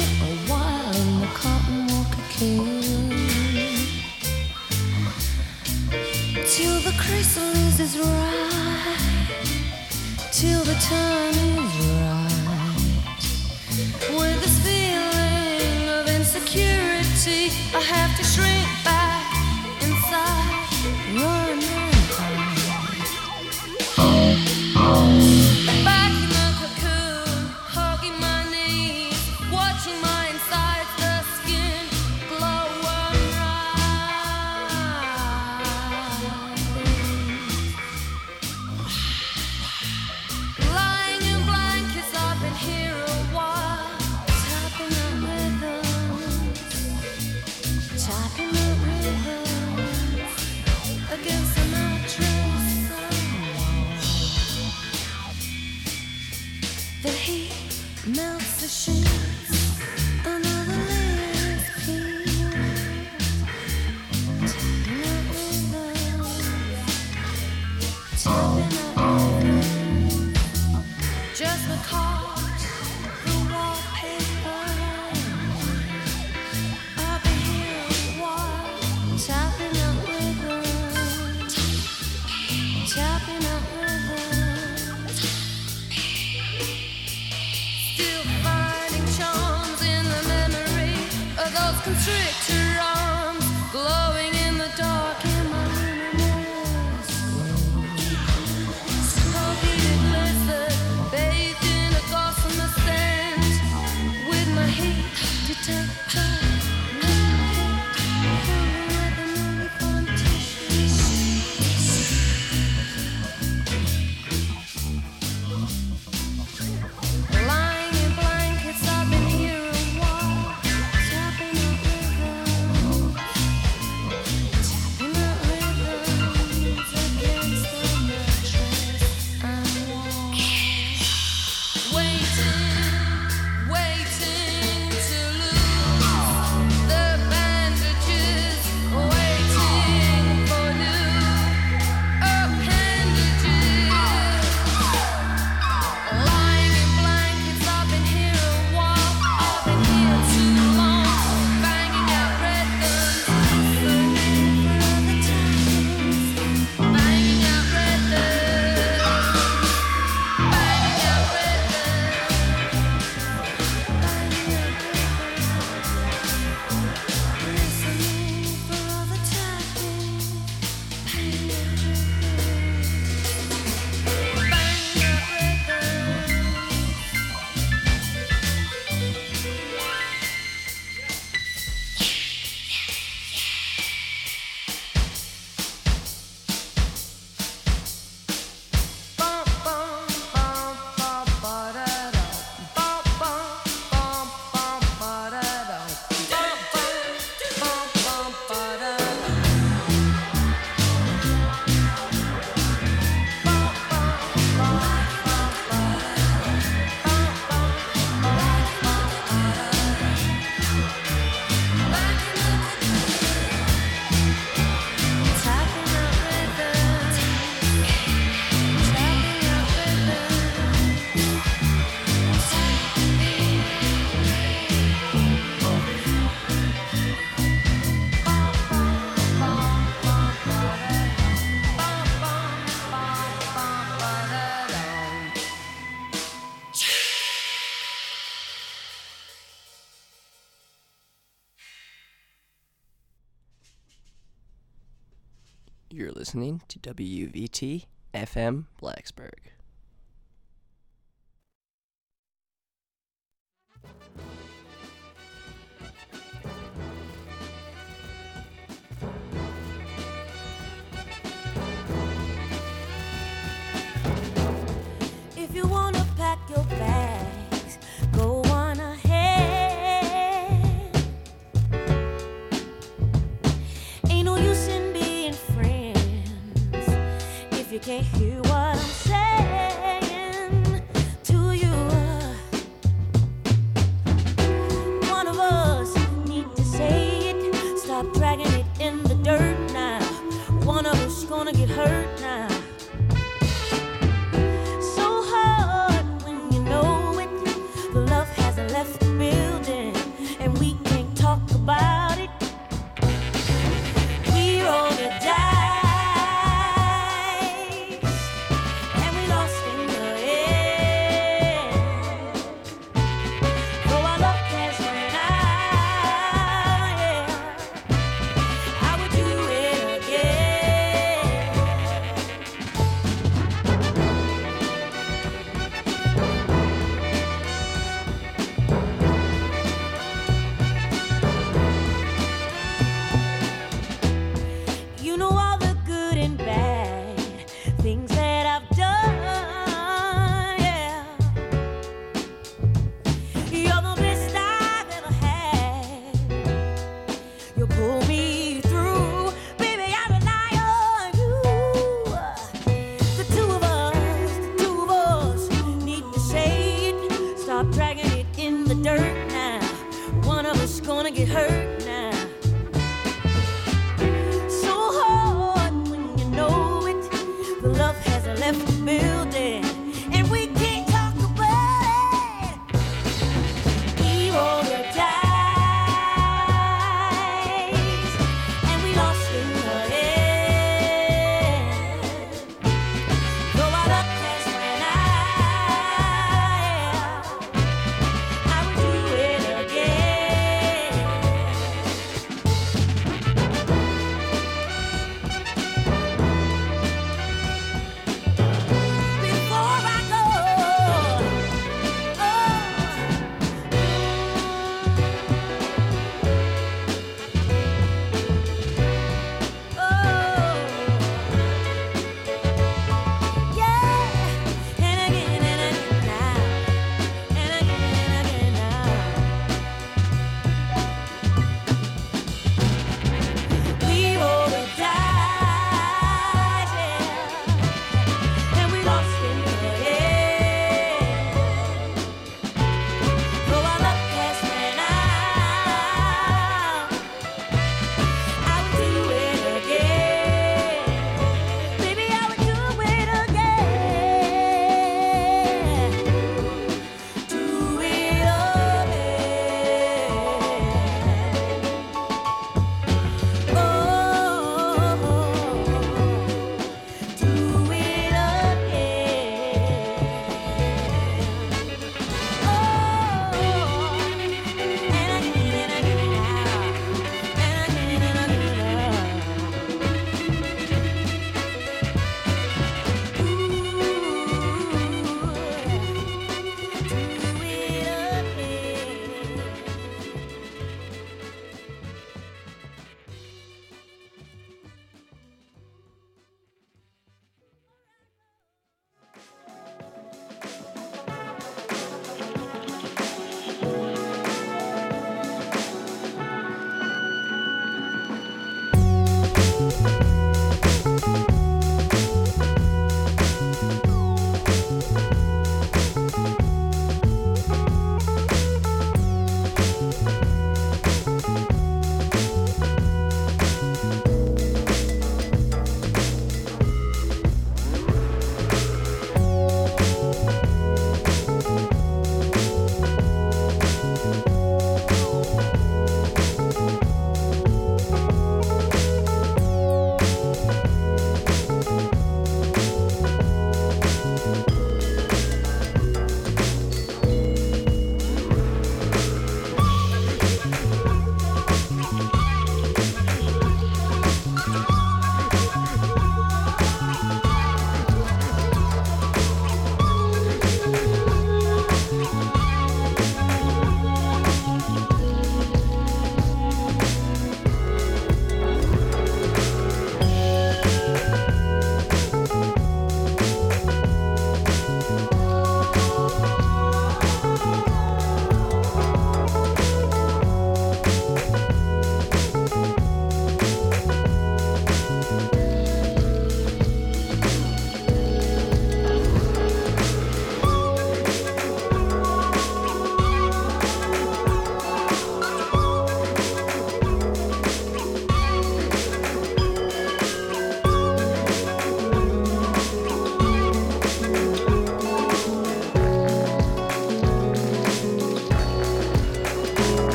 a while in the Cotton Walker King, till the chrysalis is right, till the time is right. With this feeling of insecurity, I have to shrink back inside, run and hide. Back in the cocoon, hugging my knees, watching my insides, the skin glow and rise. Lying in blankets, I've been here a while, tapping the rhythms, tapping the rhythms against the mattress. The heat melts the sheets, another layer is peeled, tapping out rhythms, tapping out rhythms. Just because the wallpaper, I've been here a while, tapping out rhythms, tapping out rhythms. Still finding charms in the memory of those constrictor arms, glowing in the dark in my luminous room. Smoky blizzard, bathed in a gossamer scent, with my heat detector. Lying in blankets, I've been here a while, tapping out rhythms, tapping out rhythms against the mattress and wall. Waiting to lose the bandages, waiting for new appendages. Lying in blankets, I've been here a while, I've been here too long, banging out rhythms, searching for other times, banging out rhythms, banging out rhythms, banging out rhythms, listening for other tapping, banging out rhythms, banging out Bum, bum, bum, bum, ba-da-da. Bum, bum, bum, bum, ba-da-da. Bum, bum, bum, bum, ba-da-da. Bum, bum, tapping out rhythms, tapping out You're listening to WVT FM Blacksburg. If you wanna pack your bags, go on ahead. Ain't no use in being friends if you can't hear what I'm saying to you. One of us need to say it, stop dragging it in the dirt now. One of us gonna get hurt now. So hard when you know it. The love hasn't left the building. dirt now. One of us gonna get hurt now. So hard when you know it. The love has left the building, and we can't talk about it. We rolled the dice, and we lost in the end. Though our luck has ran out, I would do it again.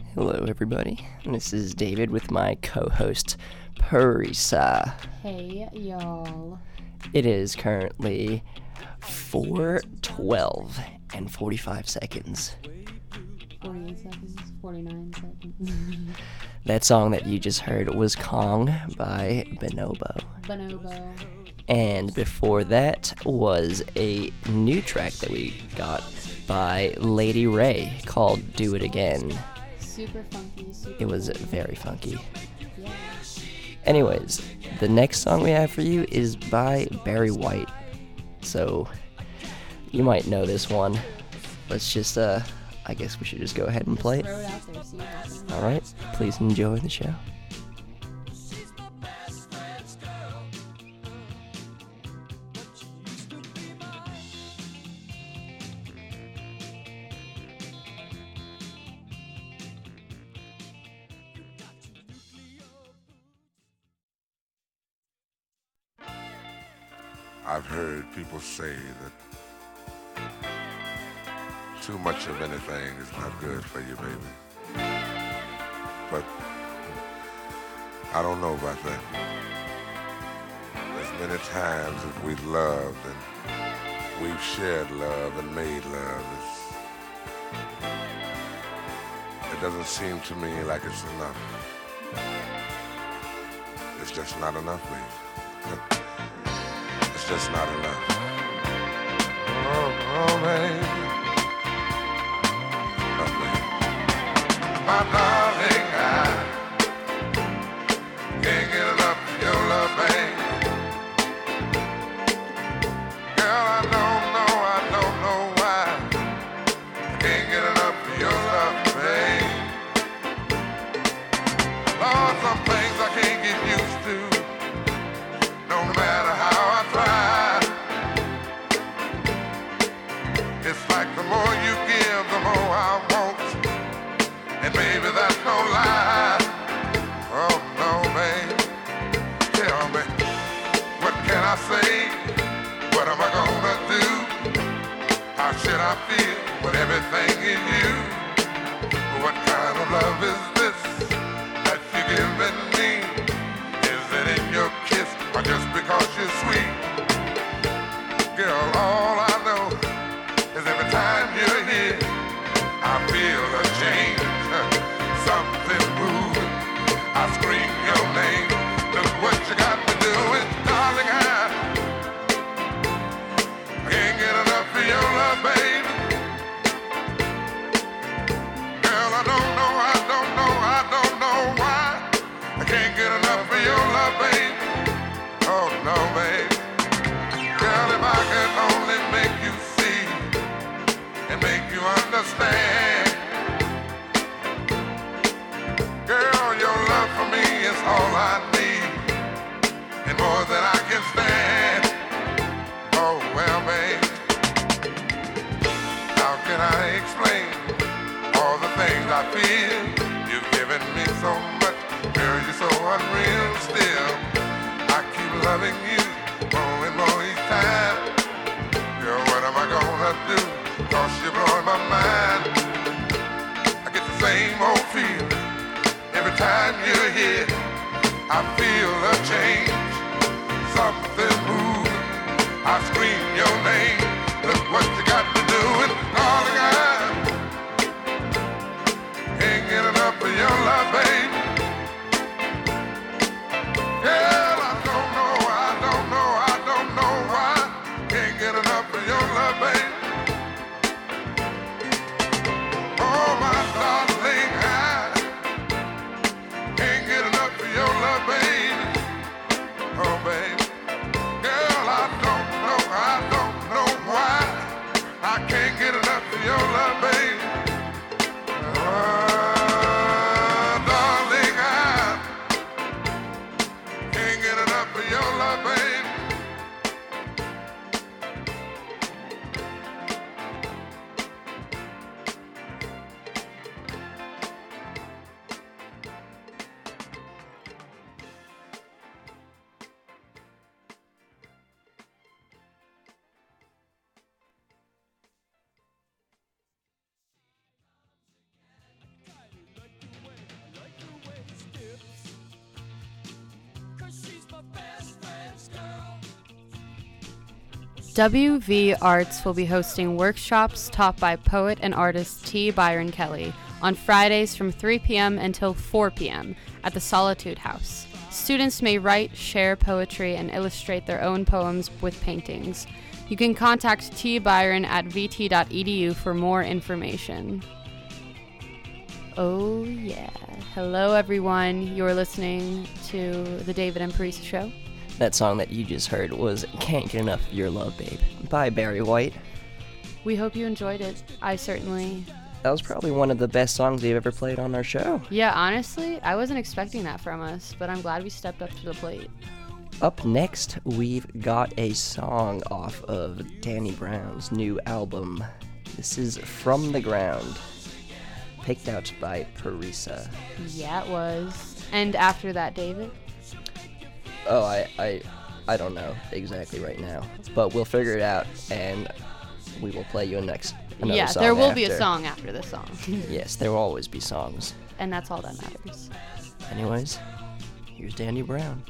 Hello, everybody. This is David with my co-host, Parisa. Hey, y'all. It is currently 4:12 and 45 seconds. 48 seconds, 49 seconds. That song that you just heard was Kong by Bonobo. Bonobo. And before that was a new track that we got by Lady Ray called Do It Again. Super funky, super It was cool. very funky. Yeah. Anyways, the next song we have for you is by Barry White. So, you might know this one. Let's just, I guess we should just go ahead and play it. Throw it out there, see what happens. Alright, please enjoy the show. I've heard people say that too much of anything is not good for you, baby. But I don't know about that. As many times as we've loved and we've shared love and made love, it doesn't seem to me like it's enough. It's just not enough, baby. It's just not enough. Oh, baby. Oh, baby. My darling, I can't get enough of your love, baby. Girl, I don't know why. I can't get enough of your love, baby. Lord, some things I can't get used to. No matter how I try, it's like the more you give, the more I want. And baby, that's no lie. Oh no, babe. Tell me, what can I say? What am I gonna do? How should I feel with everything in you? What kind of love is this that you're giving me? Is it in your kiss? Or just because you're sweet? Girl, all I know is every time you're here, I feel a change, something moving. I scream your name. Look what you got me doing, darling. I can't get enough of your love, baby. Girl, I don't know why. I can't get enough of your love, baby. Oh no, babe. Girl, if I could only make you see and make you understand. Girl, your love for me is all I need and more than I can stand. Oh well, babe. How can I explain all the things I feel? You've given me so much. Girl, you're so unreal still. I keep loving you more and more each time. Girl, what am I gonna do? 'Cause you're blowing my mind. I get the same old feeling every time you're here. I feel a change, something moving. I scream your name. Look what you got me doing, darling. I can't get enough of your love, baby. Girl, I don't know why. Can't get enough of your love, baby. Oh, my darling, I can't get enough of your love, baby. Oh, baby. Girl, I don't know WV Arts will be hosting workshops taught by poet and artist T. Byron Kelly on Fridays from 3 p.m. until 4 p.m. at the Solitude House. Students may write, share poetry, and illustrate their own poems with paintings. You can contact T. Byron at vt.edu for more information. Oh yeah. Hello everyone. You're listening to The David and Parisa Show. That song that you just heard was Can't Get Enough of Your Love, Babe by Barry White. We hope you enjoyed it. I certainly... That was probably one of the best songs we've ever played on our show. Yeah, honestly, I wasn't expecting that from us, but I'm glad we stepped up to the plate. Up next, we've got a song off of Danny Brown's new album. This is From the Ground, picked out by Parisa. Yeah, it was. And after that, David? Oh, I don't know exactly right now, but we'll figure it out, and we will play you another Yeah, song there will be a after. song after this song. Yes, there will always be songs. And that's all that matters. Anyways, here's Danny Brown.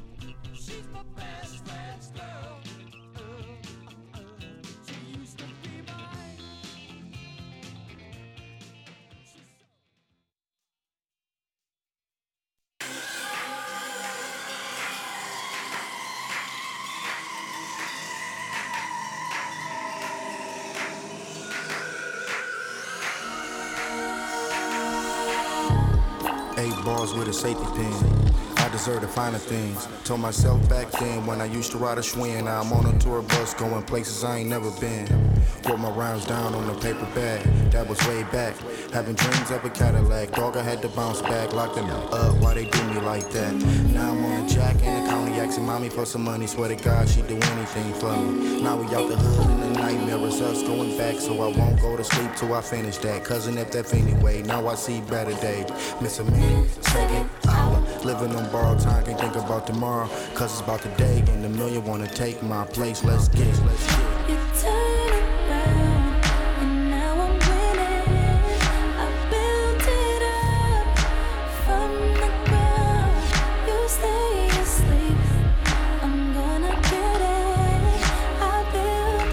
Eight balls with a safety pin. I deserve the finer things. Told myself back then when I used to ride a Schwinn. Now I'm on a tour bus going places I ain't never been. Wrote my rhymes down on a paper bag. That was way back. Having dreams of a Cadillac. Dog, I had to bounce back. Locked them up. Why they do me like that? Now I'm on a jack and a county asking mommy for some money. Swear to God she'd do anything for me. Now we out the hood and the nightmare is us going back. So I won't go to sleep till I finish that. Cousin if that anyway. Now I see better days. Miss a minute, second, hour. Living on borrowed time, can't think about tomorrow. Cause it's about today, and the million wanna take my place. Let's get it. You turn around, and now I'm winning. I built it up from the ground. You stay asleep, I'm gonna get it. I built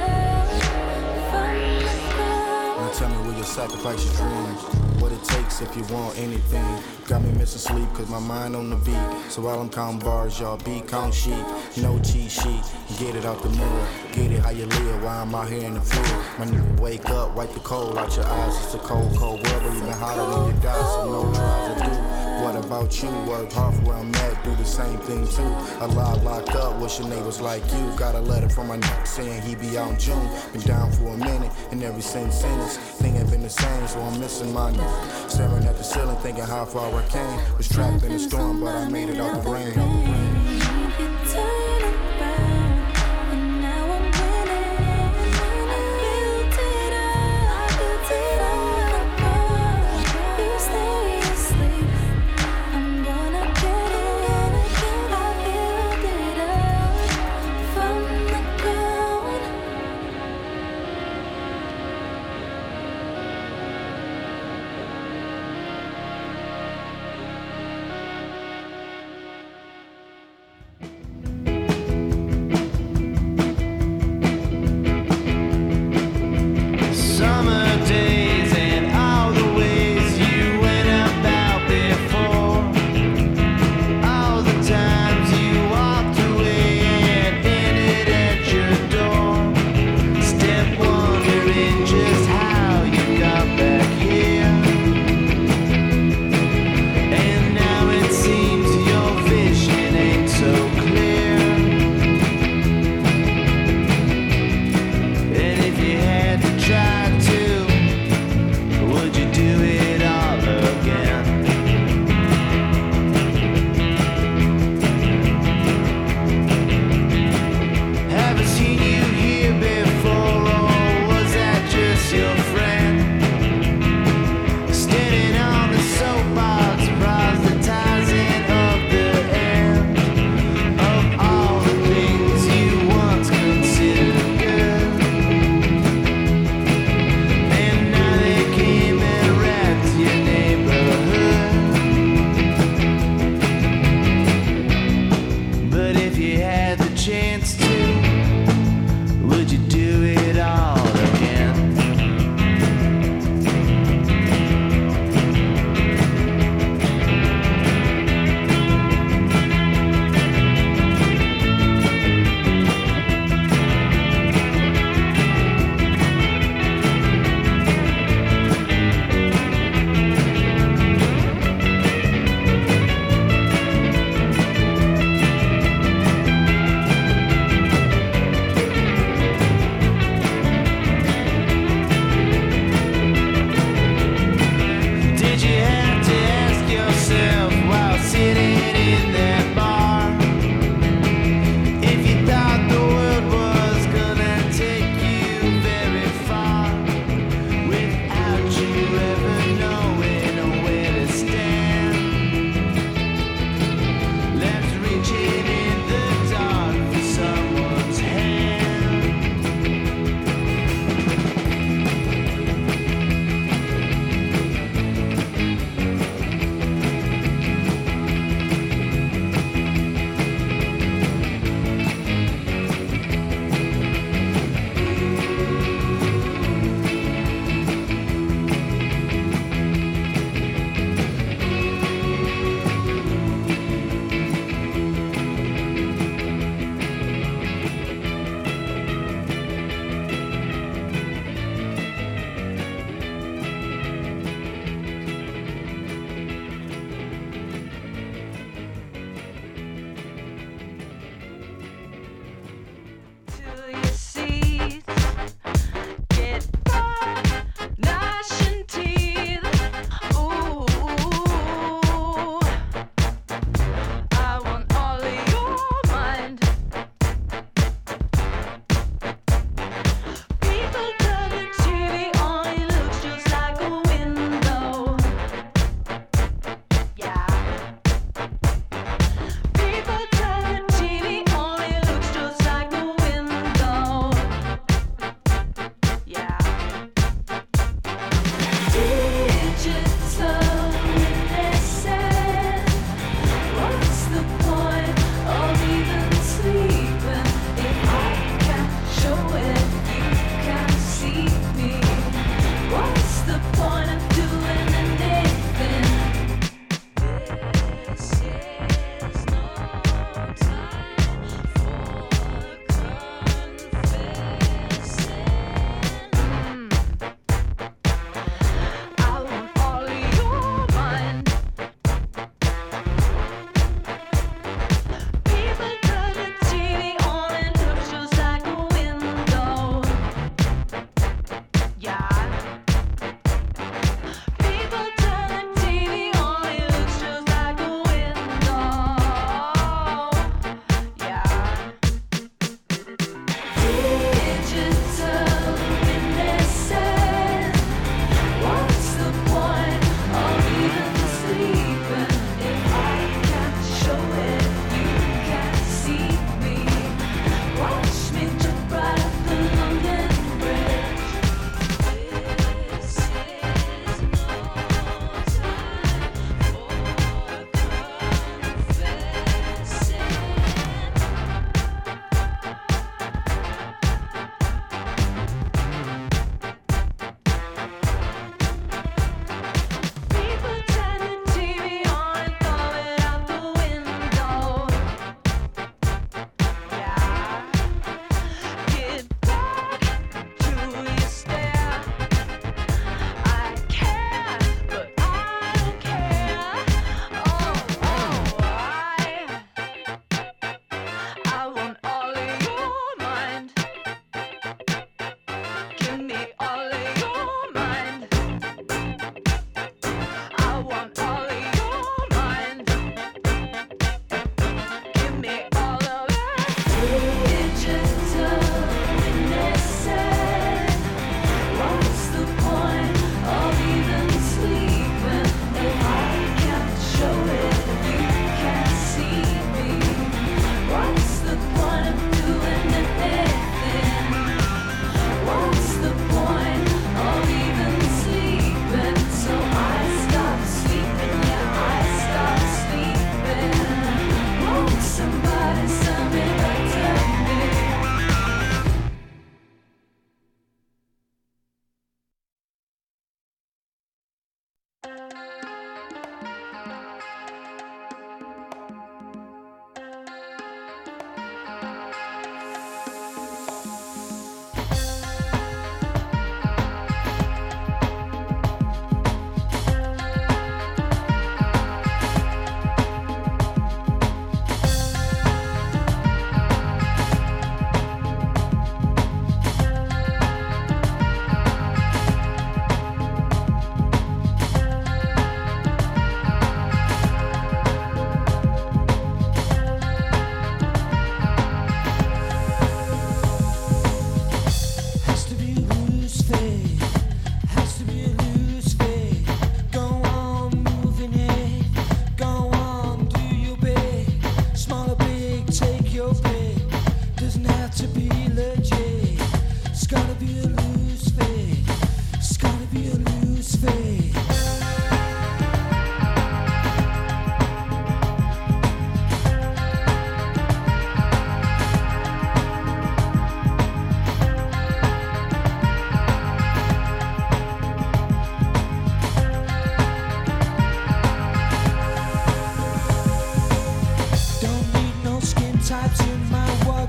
it up from the ground. Now tell me, will you sacrifice your dreams? What it takes if you want anything. Got me missing sleep cause my mind on the beat. So while I'm counting bars, y'all be count sheep. No cheat sheet, get it out the mirror. Get it how you live while I'm out here in the field. When you wake up, wipe the cold out your eyes. It's a cold, cold world, but even hotter when you die. So no tries to do. What about you? Work hard for where I'm at, do the same thing too. A lot locked up, wish your neighbors like you. Got a letter from my nigga saying he be out in June. Been down for a minute, and every single sentence thing ain't been the same, so I'm missing my nigga. Staring at the ceiling, thinking how far I came. Was trapped in the storm, but I made it out the rain. You turn around, and now I'm winning. I built it up. You stay asleep, I'm gonna get it. I built it up from the ground.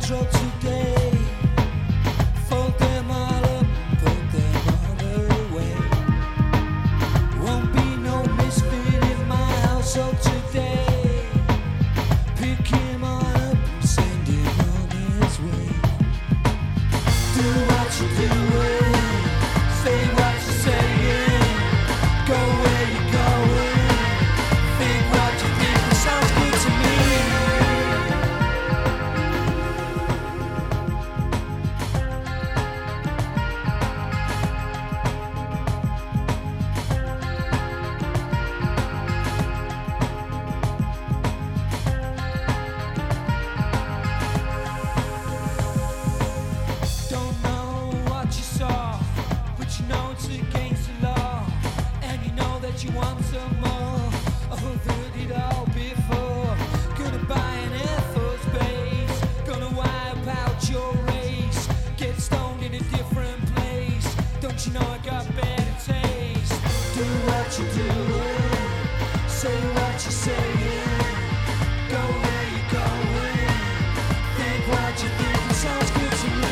control today. Fold them all up, put them all away. Won't be no misfit in my household today. Pick him on up and send him on his way. Do what you're doing, say what you're saying, go where you're going, think what you think, it sounds good to me. Don't know what you saw, but you know it's against the law, and you know that you want some more. Oh, heard it all before. Gonna buy an Air Force base, gonna wipe out your race, get stoned in a different place. Don't you know I got better taste? Do what you're doing, say what you're saying, go where you're going, think what you think, it sounds good to me.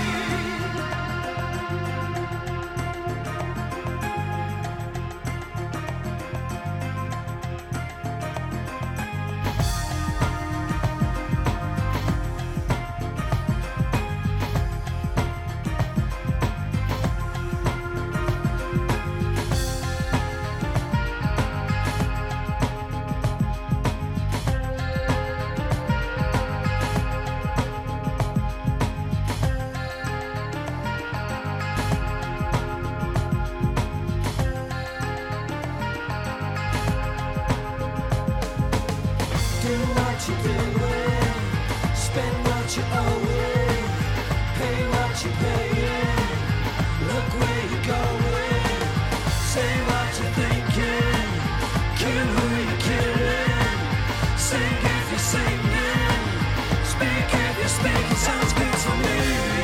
Do what you're doing, spend what you're owing, pay what you're paying, look where you're going, say what you're thinking, kill who you're killing, sing if you're singing, speak if you're speaking, sounds good to me.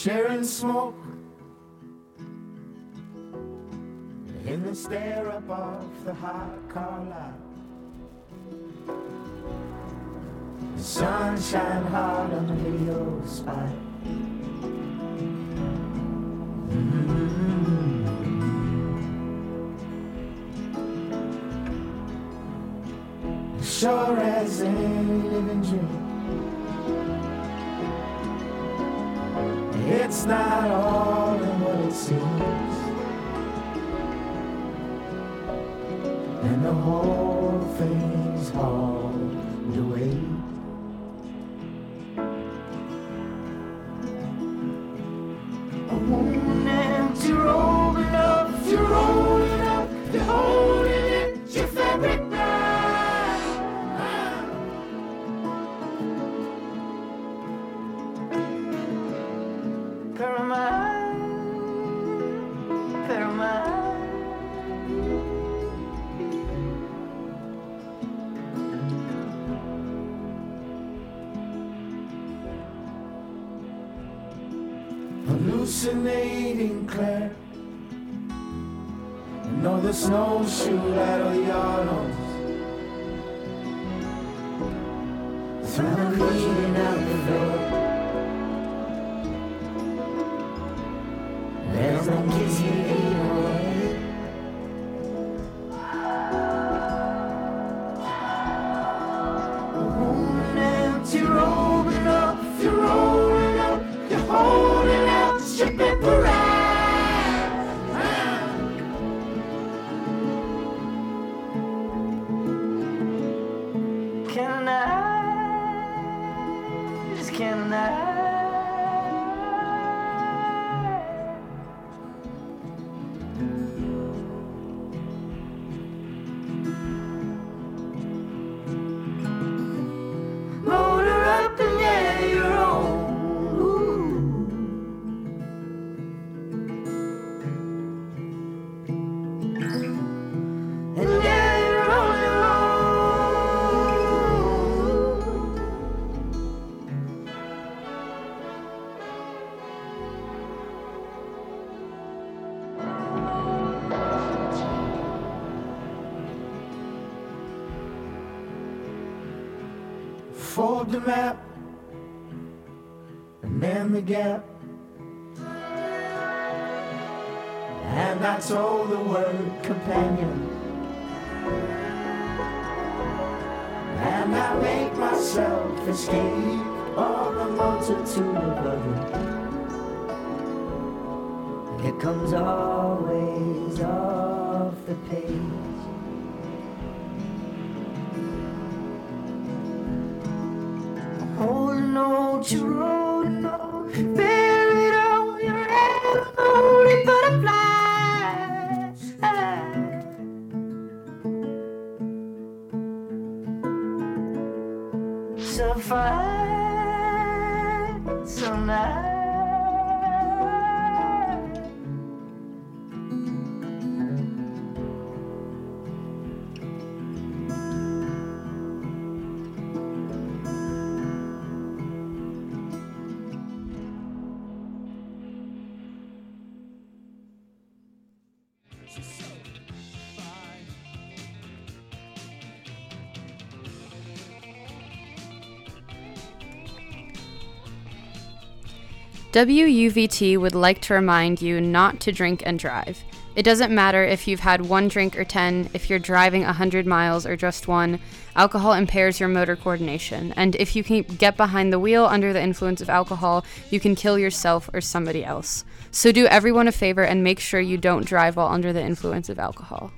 sharing smoke in the stare up off the hot car lot. The sun shine hard on the video spot. Sure as any living dream, it's not all in what it seems, and the whole thing's hauled away. A woman empty rolling up, you're rolling up, you're holding it, your fabric now. Hallucinating Claire, and all the snowshoe out of your nose. Through the cleaning out the door, there's no kissing anymore. A woman empty rolling up, you're rolling up, you're holding out your paper ride. Can I? Motor up and yeah, you're on. And yeah, you're on your own. Fold the map and man the gap. And I told the word companion, and I make myself escape all the multitude of others. It comes always off the page. Holding on to rolling on, buried on your head, holding butterflies. So fine, so nice. WUVT would like to remind you not to drink and drive. It doesn't matter if you've had one drink or 10, if you're driving 100 miles or just one, alcohol impairs your motor coordination, and if you can get behind the wheel under the influence of alcohol, you can kill yourself or somebody else. So do everyone a favor and make sure you don't drive while under the influence of alcohol.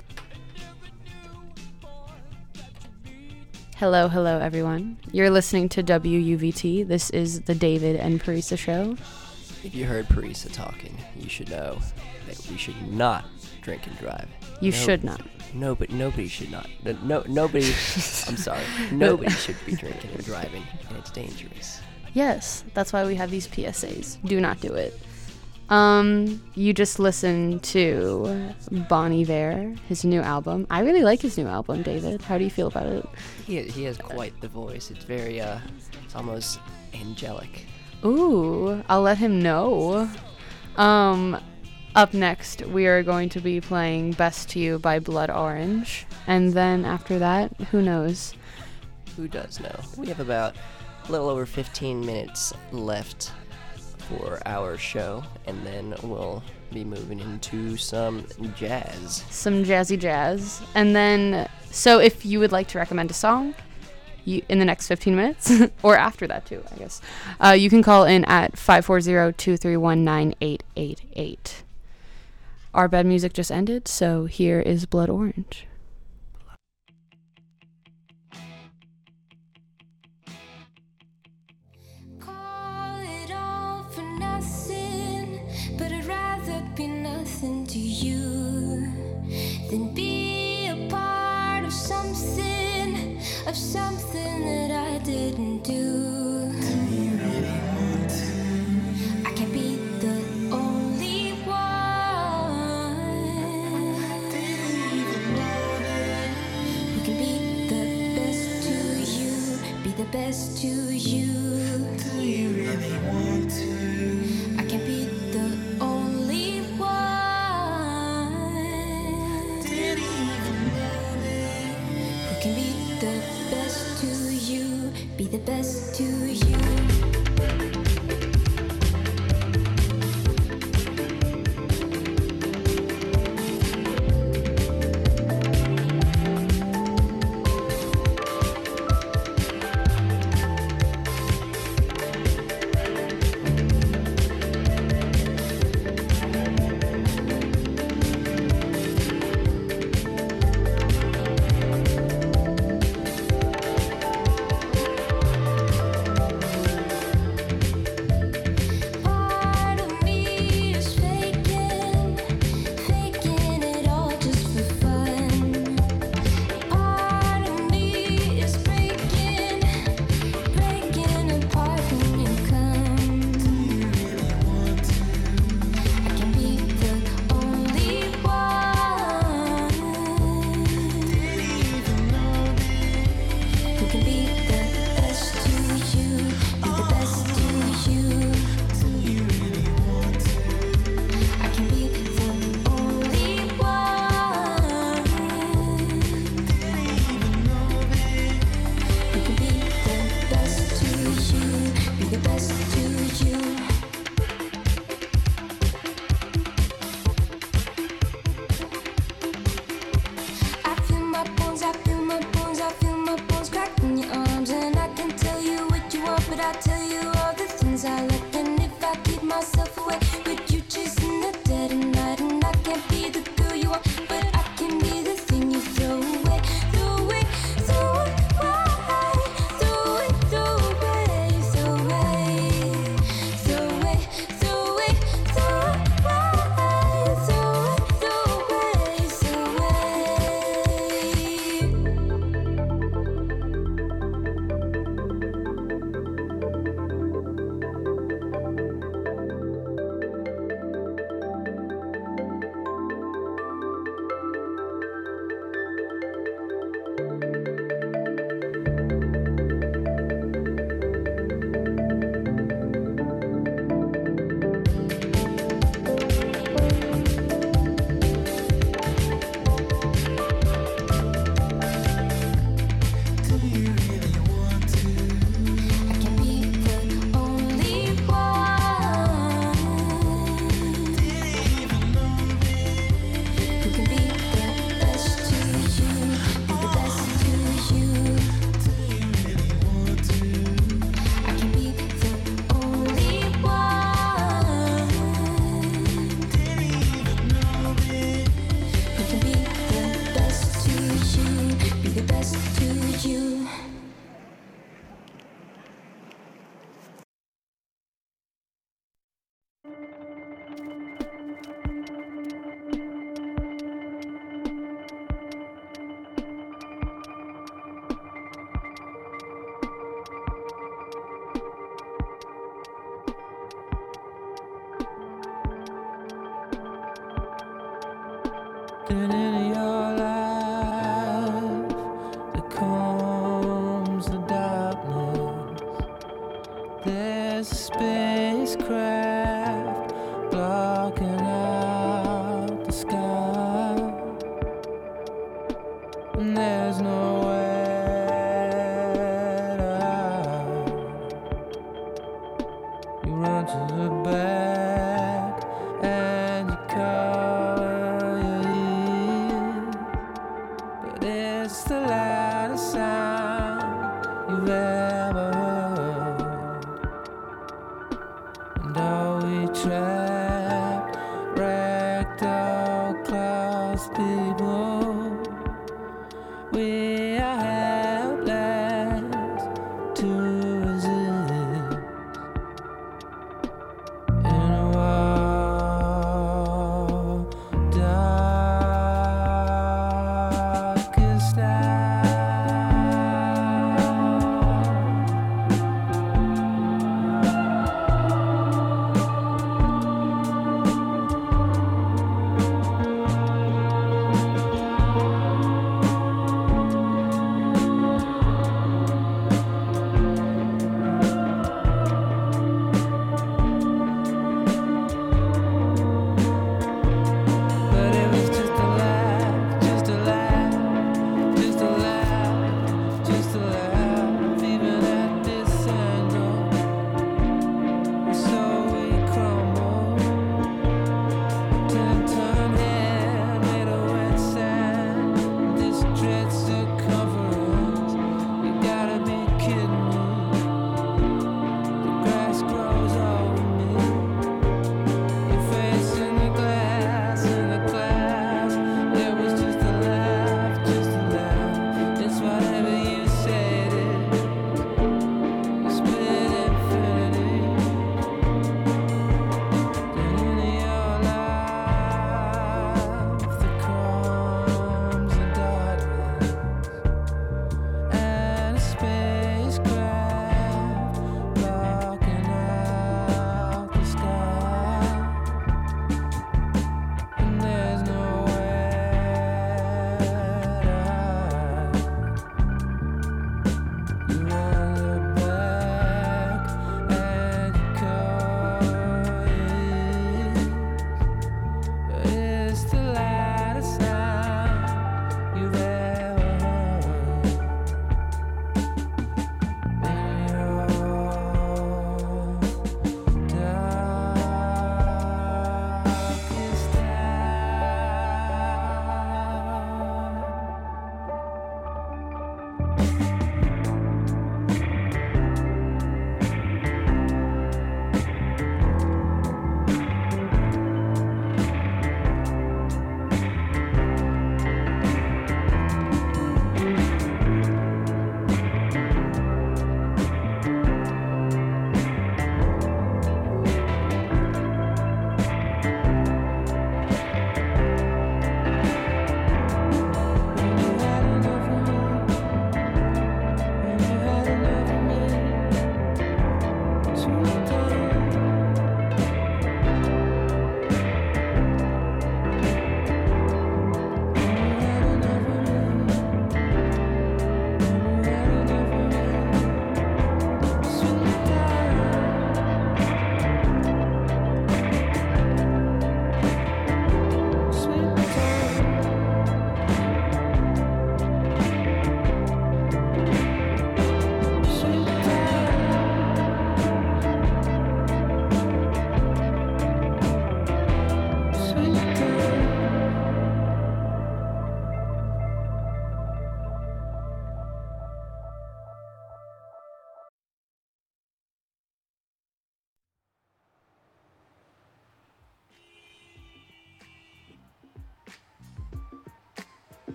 Hello, everyone. You're listening to WUVT. This is the David and Parisa Show. If you heard Parisa talking, you should know that we should not drink and drive. You should not. No, but nobody should not. Nobody. I'm sorry. Nobody should be drinking and driving, and it's dangerous. Yes, that's why we have these PSAs. Do not do it. You just listened to Bon Iver, his new album. I really like his new album, David. How do you feel about it? He has quite the voice. It's very, it's almost angelic. Ooh, I'll let him know. Up next, we are going to be playing Best to You by Blood Orange. And then after that, who knows? Who does know? We have about a little over 15 minutes left for our show, and then we'll be moving into some jazz. Some jazzy jazz. And then, so if you would like to recommend a song in the next 15 minutes, or after that too, I guess, you can call in at 540-231-9888. Our bed music just ended, so here is Blood Orange. Call it all for nothing, but I'd rather be nothing to you than be a part of something that I didn't do. I can't be the only one who can be the best to you, be the best to you. Do you really want to? I can't be the only one who can be the best to you, be the best to you. Part of me is faking it all just for fun. Part of me is breaking apart when you come. I can be the only one who can be the best to you, be the best to you. I can be the only one who can be the best to you, be the best to you. I feel my bones, I feel my bones, I feel my bones crack in your arms. And I can tell you what you want, but I tell you all the things I like. And if I keep myself away, with you chasing the dead at night. And I can't be the girl you want, but I can be the thing you throw away, throw away, throw away, throw away, throw away, throw away, throw away, throw away, throw away, throw away, throw away. I can be the only one who can be the best to you, be the best to you. I can be the only one who can be the best to you, be the best to you. And in your life, there comes the darkness. There's a space.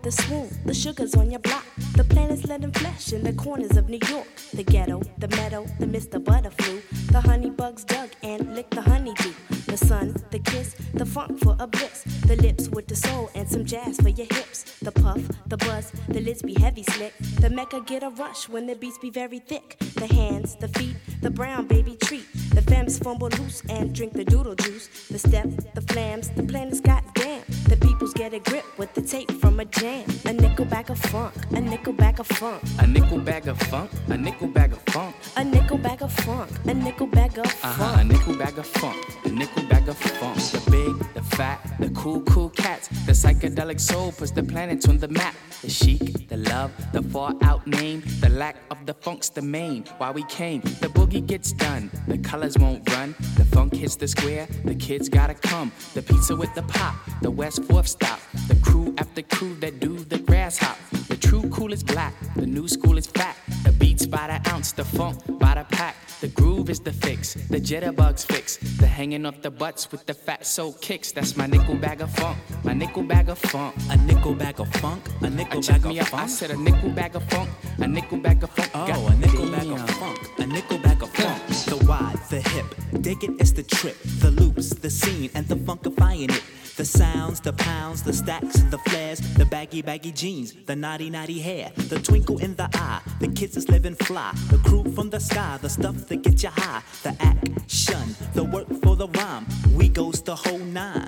the swoon, the sugars on your block. The planets letting flesh in the corners of New York. The ghetto, the meadow, the Mr. Butterflu. The honey bugs dug and licked the honeydew. The sun, the kiss, the funk for a bliss. The lips with the soul and some jazz for your hips. The puff, the buzz, the lids be heavy slick. The Mecca get a rush when the beats be very thick. The hands, the feet, the brown baby treat. The femmes fumble loose and drink the doodle juice. The step, the flams, the planets goddamn. The peoples get a grip with the tape from a jam. A nickel bag of funk, a nickel bag of funk. A nickel bag of funk, a nickel bag of funk. A nickel bag of funk, a nickel bag of funk. A nickel bag of funk, a nickel bag of funk. The big, the fat, the cool cats. The psychedelic soul puts the planets on the map. The chic, the love, the far out name. The lack of the funk's the main. Why we came, the boogie gets done. The colors won't run. The funk hits the square. The kids gotta come. The pizza with the pop. The West 4th stop. The crew after crew that do the grass hop. The true cool is black. The new school is fat. The beats by the ounce. The funk by the pack. The groove is the fix. The jitterbugs fix. The hanging off the butts with the fat soul kicks. That's my nickel bag of funk. My nickel bag of funk. A nickel bag of funk. A nickel bag of funk. I said a nickel bag of funk. A nickel bag of funk. Oh, a nickel bag of funk. A nickel bag of funk. The wide, the hip. Dig it, it's the trip. The loops, the scene, and the funkifying it. The sounds, the pounds, the stacks, the flares, the baggy jeans, the naughty hair, the twinkle in the eye, the kids is living fly, the crew from the sky, the stuff that get you high, the action, the work for the rhyme, we goes the whole nine.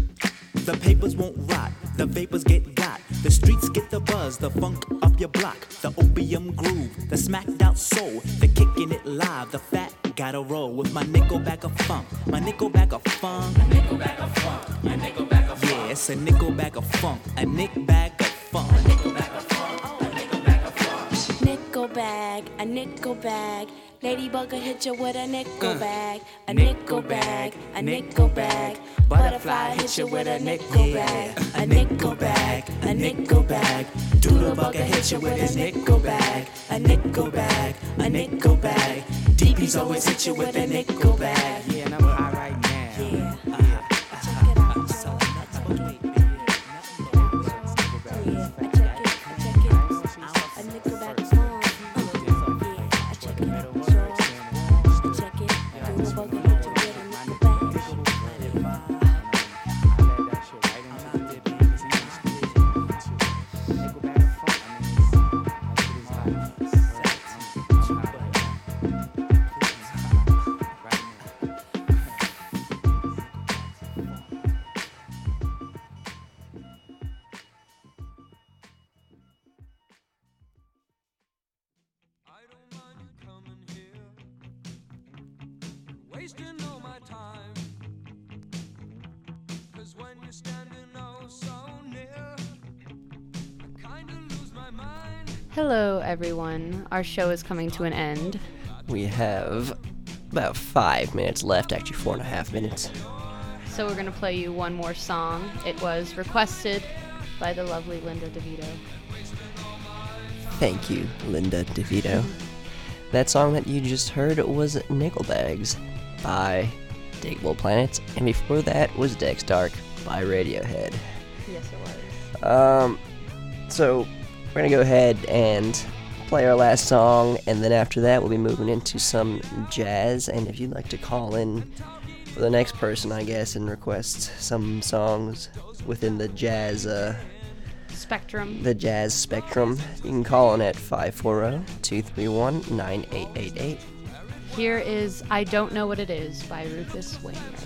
The papers won't rot, the vapors get got, the streets get the buzz, the funk up your block, the opium groove, the smacked out soul, the kicking it live, the fat gotta roll with my nickel bag of funk, my nickel bag of funk, a nickel bag of funk, a nickel bag of funk. Yeah, it's a nickel bag of funk, a nick bag of funk, a nickel bag of funk, a nickel bag of funk. Nickel bag, a nickel bag. Ladybug will hit you with a nickel bag, a nickel bag, a nickel bag. Butterfly hit you with a nickel bag, a nickel bag, a nickel bag. Doodlebug will hit you with a nickel bag, a nickel bag, a nickel bag. DP's always hit you with a nickel bag. Yeah, and I'm high right now. Yeah. Check it out. A nickel bag of funk. Yeah, I check it out. Check it. Doodlebug will hit you with a nickel bag. I don't mind you coming here, wasting all my time. 'Cause when you're standing oh so near, I kinda lose my mind. Hello, everyone. Our show is coming to an end. We have about 5 minutes left, actually 4.5 minutes. So we're going to play you one more song. It was requested by the lovely Linda DeVito. Thank you, Linda DeVito. That song that you just heard was Nickelbags by Digable Planets, and before that was Dex Dark by Radiohead. Yes, it was. So we're gonna go ahead and play our last song, and then after that we'll be moving into some jazz. And if you'd like to call in for the next person, I guess, and request some songs within the jazz Spectrum. the jazz spectrum, you can call in at 540-231-9888. Here is I Don't Know What It Is by Rufus Wainwright.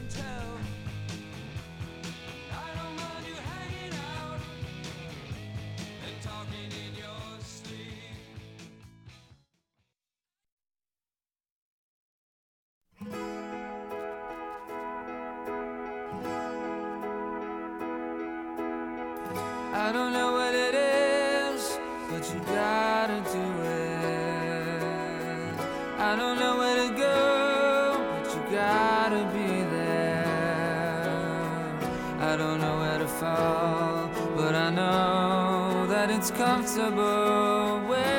I don't know what it is, but you gotta do it. I don't know where to go, but you gotta be there. I don't know where to fall, but I know that it's comfortable where